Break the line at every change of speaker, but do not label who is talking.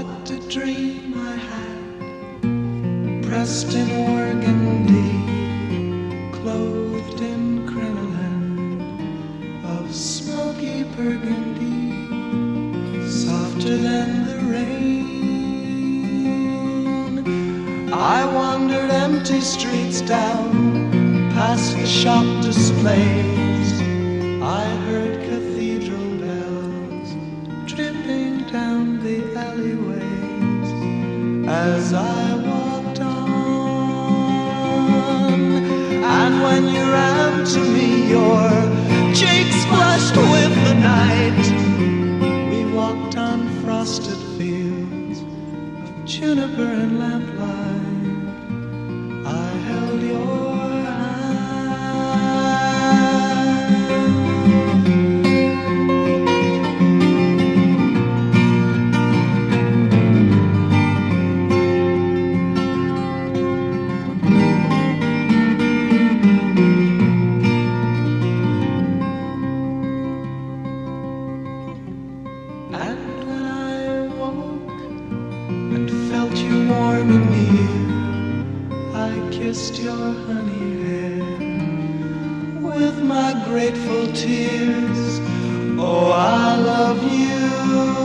What a dream I had, pressed in organdy, clothed in crinoline of smoky burgundy, softer than the rain. I wandered empty streets down, past the shop displays. I heard cathedral bells dripping down the alleyways as I walked on. And when you ran to me, your cheeks flushed with the night. We walked on frosted fields of juniper and lamplight. I held your warm and near, I kissed your honey hair with my grateful tears. Oh, I love you.